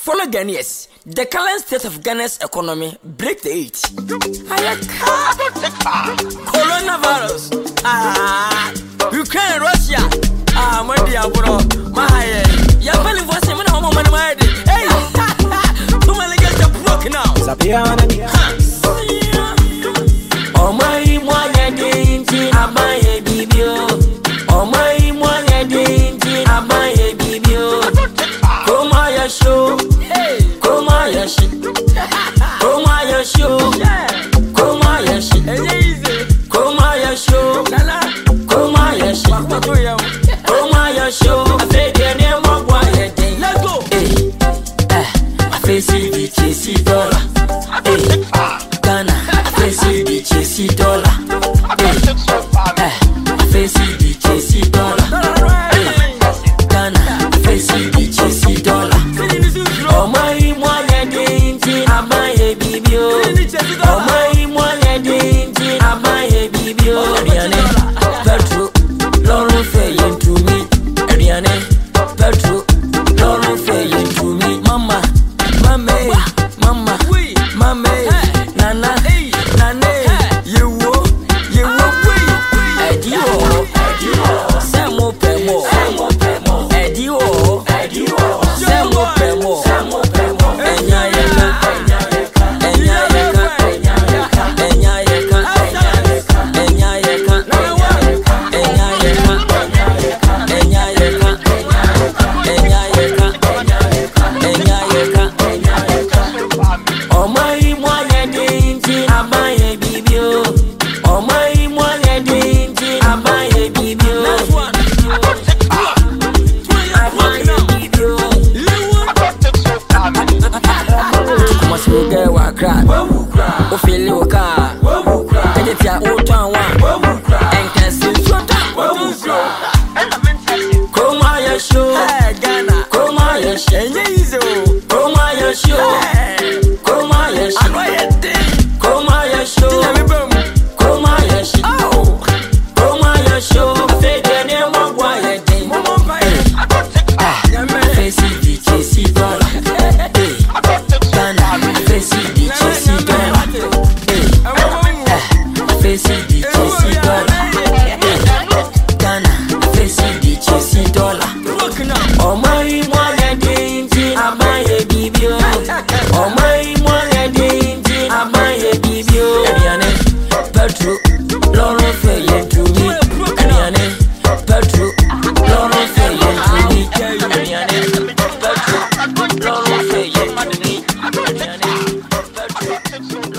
Follow Ghanaians. The current state of Ghana's economy break the 8. Coronavirus. Ukraine, Russia. My dear bro. My you're telling for some home on my head. Hey, too many get the broken now. Oh my, my dainty, I buy a bibio. Oh my, my dainty, I buy a bibio. Come on, your show. Come on, your shit. Come on, your show. Come on, your shit. Come on, your show. Come on, your shit. Come on, your show. I fake your name of one day. Let's go. I face the chasey dollar. Ghana, I face the chasey dollar. I face the chasey dollar. Ghana, I face the chasey dollar. Oh my, my dainty, I buy a bibio. Oh my, my dainty, I buy a bibio. Ariane, Petro, Lauren Faye to me. Ariane, Petro, Lauren Faye to me. Mama, mama, mama, mama, nana, nana, you Edio, Samo Pemo, Edio, Samo Pemo, Enyayeka, Enyayeka, Enyayeka, Enyayeka, Enyayeka, Enyayeka, Enyayeka, Enyayeka. Oh my, my dainty, I buy a bibio. Oh my, my dainty, I buy a bibio. I buy a bibio. Must you get what crack? O feel you car. Get your old town one. And can see you. Come on, your show. Come on, your show. Come on, your show. Come on, your show. Come on, your show. Come on, your show. Come on, your show. I feel the name of why I think. Face the chasey dollar. Ghana, face the chasey dollar. Face the chasey dollar. Ghana, face the chasey dollar. Oh my dainty, I buy a bibio. Oh my dainty, I buy a bibio. Ariane, Petro, Lauren Faye to me. Ariane, Petro, Lauren Faye to me. Ariane, Petro, Lauren Faye to me. Ariane, Petro.